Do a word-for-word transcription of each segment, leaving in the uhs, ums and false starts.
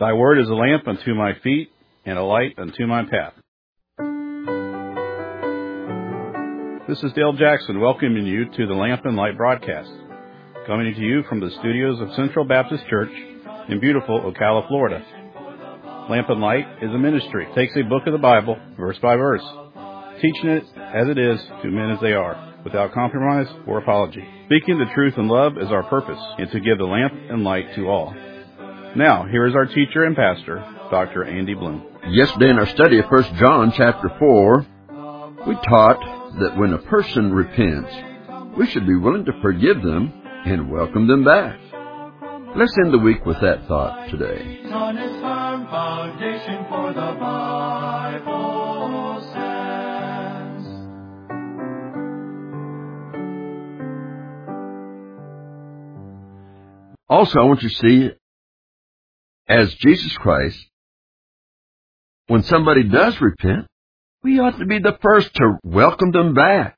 Thy word is a lamp unto my feet and a light unto my path. This is Dale Jackson welcoming you to the Lamp and Light broadcast, coming to you from the studios of Central Baptist Church in beautiful Ocala, Florida. Lamp and Light is a ministry. It takes a book of the Bible, verse by verse, teaching it as it is to men as they are, without compromise or apology. Speaking the truth in love is our purpose, and to give the lamp and light to all. Now, here is our teacher and pastor, Doctor Andy Bloom. Yesterday in our study of First John chapter four, we taught that when a person repents, we should be willing to forgive them and welcome them back. Let's end the week with that thought today. On its firm foundation, for the Bible stands. Also, I want you to see, as Jesus Christ, when somebody does repent, we ought to be the first to welcome them back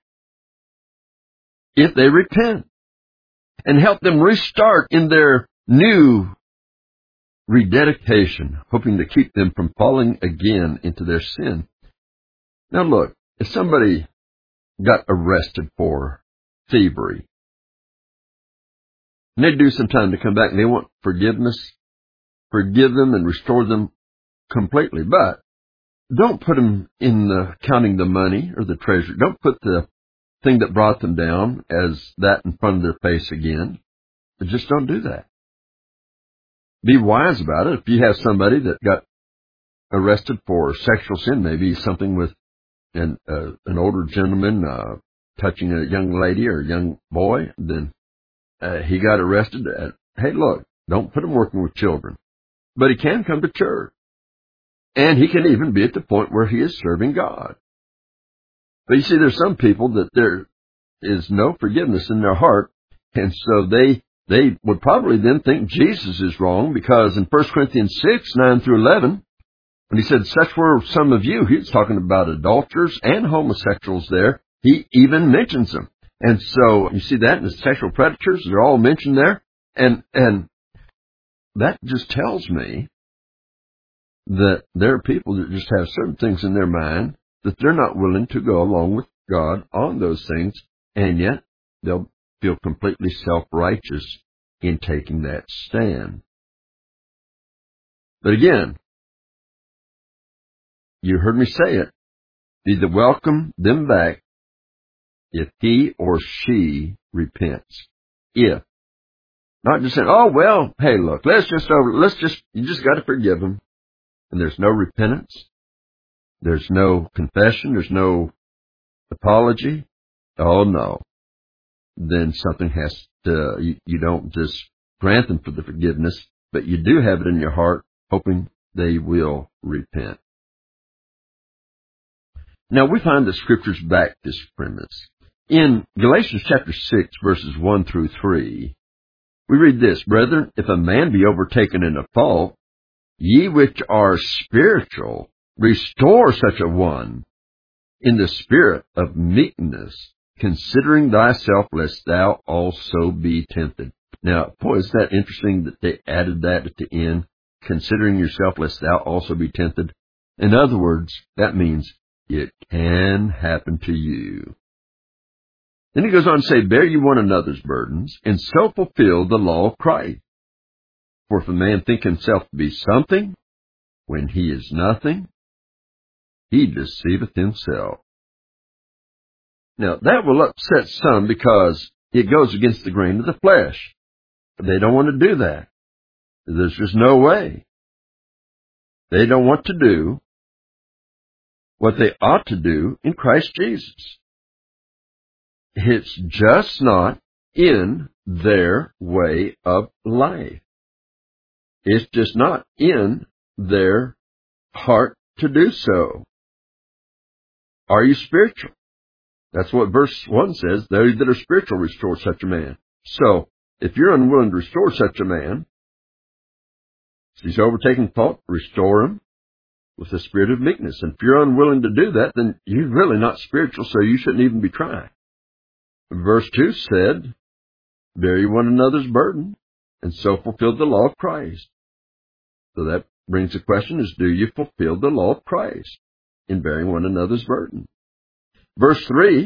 if they repent and help them restart in their new rededication, hoping to keep them from falling again into their sin. Now look, if somebody got arrested for thievery, and they do some time to come back and they want forgiveness, forgive them and restore them completely. But don't put them in the counting the money or the treasure. Don't put the thing that brought them down as that in front of their face again. But just don't do that. Be wise about it. If you have somebody that got arrested for sexual sin, maybe something with an, uh, an older gentleman uh, touching a young lady or a young boy, then uh, he got arrested. At, hey, look, don't put him working with children. But he can come to church. And he can even be at the point where he is serving God. But you see, there's some people that there is no forgiveness in their heart, and so they they would probably then think Jesus is wrong, because in First Corinthians six, nine through eleven, when he said, such were some of you, he was talking about adulterers and homosexuals there. He even mentions them. And so you see that in the sexual predators, they're all mentioned there. And and that just tells me that there are people that just have certain things in their mind that they're not willing to go along with God on those things, and yet they'll feel completely self-righteous in taking that stand. But again, you heard me say it, be to welcome them back if he or she repents. If. Not just saying, oh, well, hey, look, let's just over, let's just, you just got to forgive them. And there's no repentance, there's no confession, there's no apology. Oh, no. Then something has to, you, you don't just grant them for the forgiveness, but you do have it in your heart, hoping they will repent. Now, we find the Scriptures back this premise. In Galatians chapter six, verses one through three, we read this, brethren, if a man be overtaken in a fault, ye which are spiritual, restore such a one in the spirit of meekness, considering thyself, lest thou also be tempted. Now, boy, is that interesting that they added that at the end, considering yourself, lest thou also be tempted. In other words, that means it can happen to you. Then he goes on to say, bear ye one another's burdens, and so fulfill the law of Christ. For if a man think himself to be something, when he is nothing, he deceiveth himself. Now, that will upset some because it goes against the grain of the flesh. They don't want to do that. There's just no way. They don't want to do what they ought to do in Christ Jesus. It's just not in their way of life. It's just not in their heart to do so. Are you spiritual? That's what verse one says. They that are spiritual restore such a man. So, if you're unwilling to restore such a man, if he's overtaken fault, restore him with the spirit of meekness. And if you're unwilling to do that, then you're really not spiritual, so you shouldn't even be trying. Verse two said, bear ye one another's burden, and so fulfill the law of Christ. So that brings the question is, do you fulfill the law of Christ in bearing one another's burden? Verse three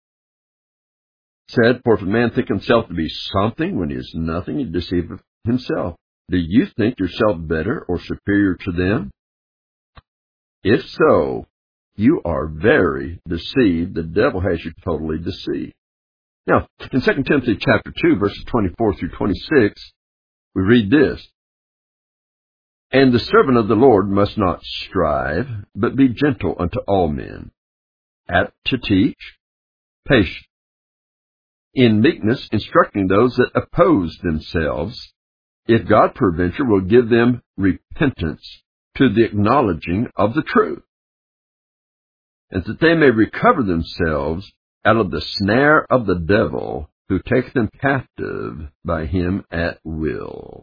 said, for if a man think himself to be something when he is nothing, he deceiveth himself. Do you think yourself better or superior to them? If so, you are very deceived. The devil has you totally deceived. Now, in Second Timothy chapter two, verses twenty-four through twenty-six, we read this. And the servant of the Lord must not strive, but be gentle unto all men, apt to teach, patient, in meekness instructing those that oppose themselves, if God peradventure will give them repentance to the acknowledging of the truth, and that they may recover themselves out of the snare of the devil, who taketh them captive by him at will.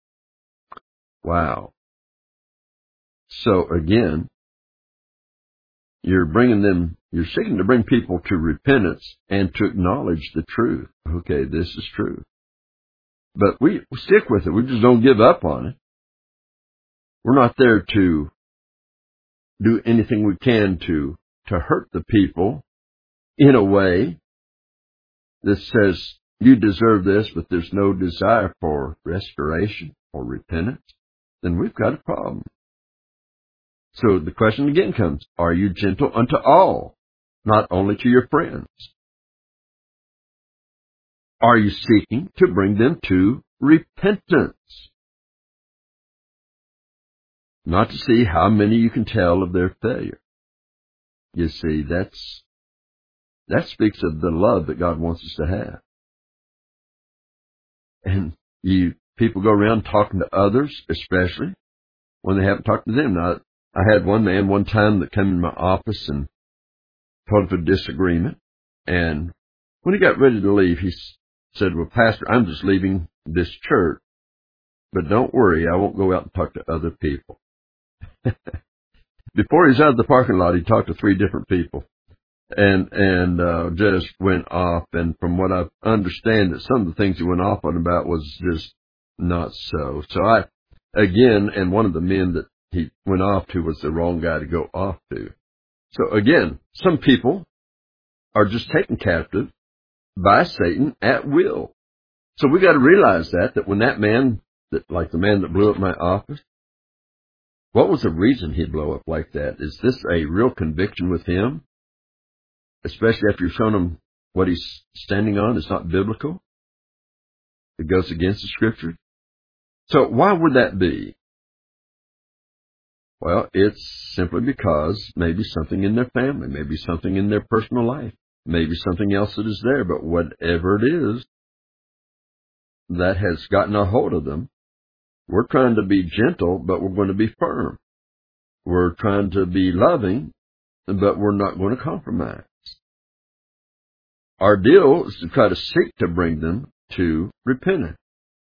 Wow. So again, you're bringing them, you're seeking to bring people to repentance and to acknowledge the truth. Okay, this is true. But we stick with it. We just don't give up on it. We're not there to do anything we can to, to hurt the people in a way that says, you deserve this, but there's no desire for restoration or repentance. Then we've got a problem. So the question again comes, are you gentle unto all, not only to your friends? Are you seeking to bring them to repentance? Not to see how many you can tell of their failure. You see, that's, that speaks of the love that God wants us to have. And you, people go around talking to others, especially when they haven't talked to them. Now, I had one man one time that came in my office and told of a disagreement. And when he got ready to leave, he said, well, Pastor, I'm just leaving this church, but don't worry, I won't go out and talk to other people. Before he's out of the parking lot, he talked to three different people and, and, uh, just went off. And from what I understand, that some of the things he went off on about was just not so. So I, again, and one of the men that he went off to was the wrong guy to go off to. So again, some people are just taken captive by Satan at will. So we got to realize that, that when that man, that like the man that blew up my office, what was the reason he'd blow up like that? Is this a real conviction with him? Especially after you've shown him what he's standing on is not biblical. It goes against the Scripture. So why would that be? Well, it's simply because maybe something in their family, maybe something in their personal life, maybe something else that is there, but whatever it is that has gotten a hold of them, we're trying to be gentle, but we're going to be firm. We're trying to be loving, but we're not going to compromise. Our deal is to try to seek to bring them to repentance.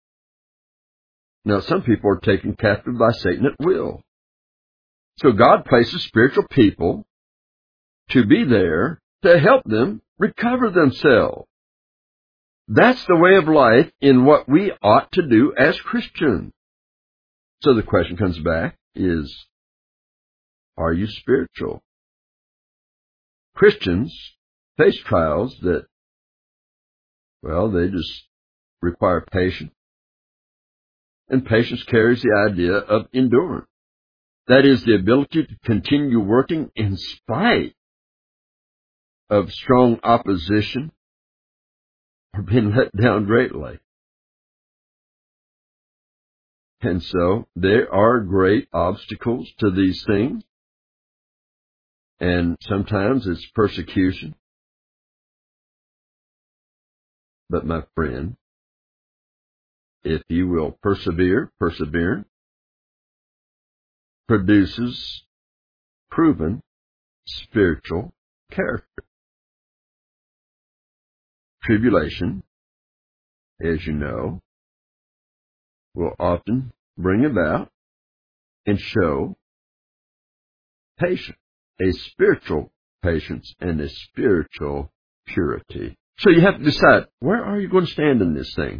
Now, some people are taken captive by Satan at will. So God places spiritual people to be there to help them recover themselves. That's the way of life in what we ought to do as Christians. So the question comes back is, are you spiritual? Christians face trials that, well, they just require patience. And patience carries the idea of endurance. That is the ability to continue working in spite of strong opposition or being let down greatly. And so there are great obstacles to these things. And sometimes it's persecution. But my friend, if you will persevere, perseverance produces proven spiritual character. Tribulation, as you know, will often bring about and show patience, a spiritual patience and a spiritual purity. So you have to decide, where are you going to stand in this thing?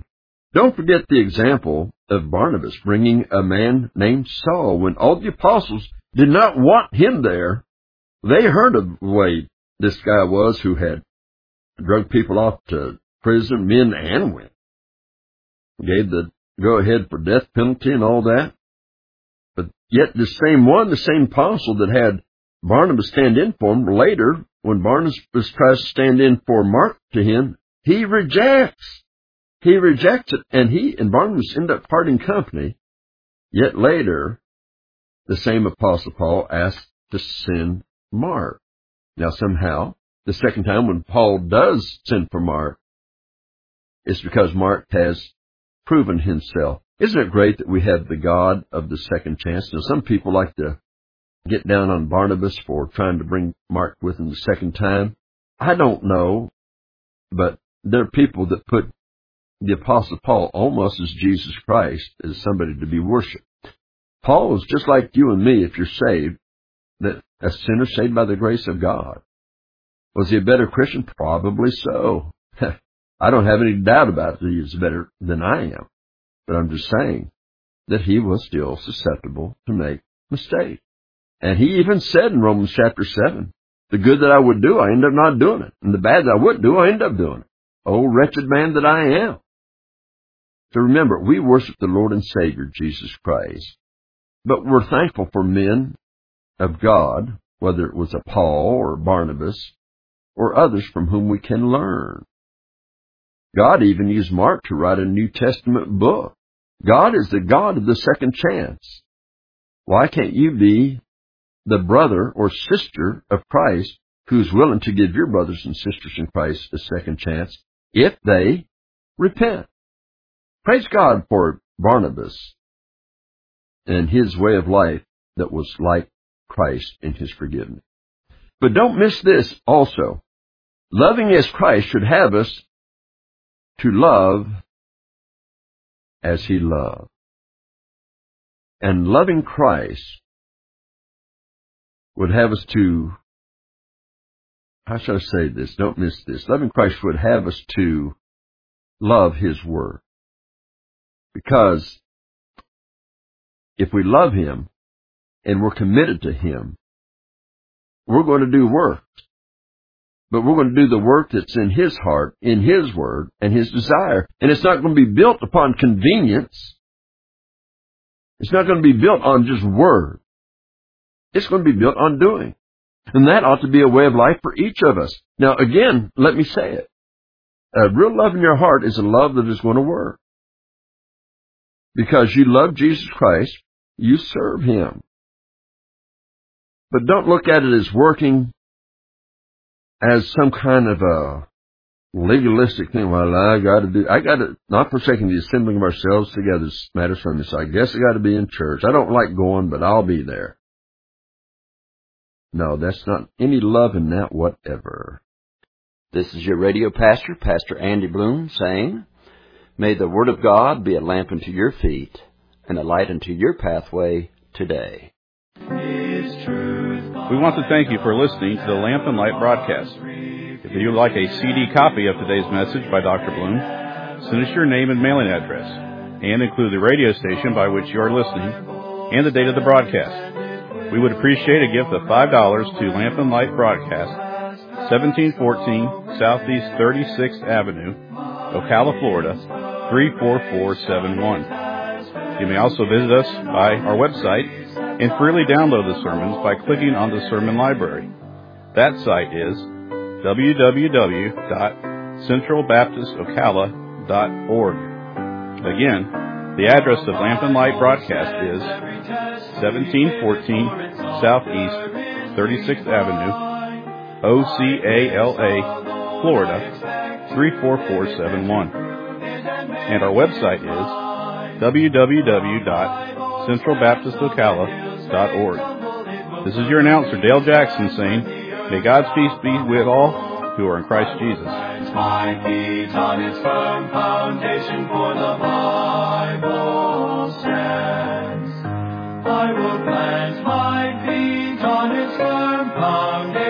Don't forget the example of Barnabas bringing a man named Saul when all the apostles did not want him there. They heard of the way this guy was who had drug people off to prison, men and women. Gave the go-ahead for death penalty and all that. But yet the same one, the same apostle that had Barnabas stand in for him, later, when Barnabas tries to stand in for Mark to him, he rejects. He rejects it, and he and Barnabas end up parting company. Yet later, the same apostle Paul asks to send Mark. Now somehow, the second time when Paul does send for Mark, it's because Mark has proven himself. Isn't it great that we have the God of the second chance? Now some people like to get down on Barnabas for trying to bring Mark with him the second time. I don't know, but there are people that put the Apostle Paul almost as Jesus Christ, as somebody to be worshipped. Paul is just like you and me if you're saved, that a sinner saved by the grace of God. Was he a better Christian? Probably so. I don't have any doubt about it that he was better than I am. But I'm just saying that he was still susceptible to make mistakes. And he even said in Romans chapter seven, the good that I would do, I end up not doing it. And the bad that I would do, I end up doing it. Oh, wretched man that I am. So remember, we worship the Lord and Savior, Jesus Christ. But we're thankful for men of God, whether it was a Paul or Barnabas or others from whom we can learn. God even used Mark to write a New Testament book. God is the God of the second chance. Why can't you be the brother or sister of Christ who's willing to give your brothers and sisters in Christ a second chance if they repent? Praise God for Barnabas and his way of life that was like Christ in his forgiveness. But don't miss this also. Loving as Christ should have us to love as he loved. And loving Christ would have us to, how shall I say this? Don't miss this. Loving Christ would have us to love his word. Because if we love him and we're committed to him, we're going to do work. But we're going to do the work that's in his heart, in his word, and his desire. And it's not going to be built upon convenience. It's not going to be built on just word. It's going to be built on doing. And that ought to be a way of life for each of us. Now, again, let me say it. A real love in your heart is a love that is going to work. Because you love Jesus Christ, you serve him. But don't look at it as working as some kind of a legalistic thing. Well, I got to do, I got to, not forsaking the assembling of ourselves together matters from me. So I guess I got to be in church. I don't like going, but I'll be there. No, that's not any love in that whatever. This is your radio pastor, Pastor Andy Bloom, saying, may the Word of God be a lamp unto your feet and a light unto your pathway today. We want to thank you for listening to the Lamp and Light broadcast. If you would like a C D copy of today's message by Doctor Bloom, send us your name and mailing address, and include the radio station by which you are listening and the date of the broadcast. We would appreciate a gift of five dollars to Lamp and Light Broadcast, seventeen fourteen Southeast thirty-sixth Avenue, Ocala, Florida, three four four seven one. You may also visit us by our website and freely download the sermons by clicking on the sermon library. That site is w w w dot central baptist ocala dot org. Again, the address of Lamp and Light Broadcast is seventeen fourteen Southeast thirty-sixth Avenue, O C A L A, Florida, three four four seven one. And our website is w w w dot central baptist ocala dot org. This is your announcer, Dale Jackson, saying, may God's peace be with all who are in Christ Jesus. My feet on its firm foundation, for the Bible stands. I will plant my feet on its firm foundation.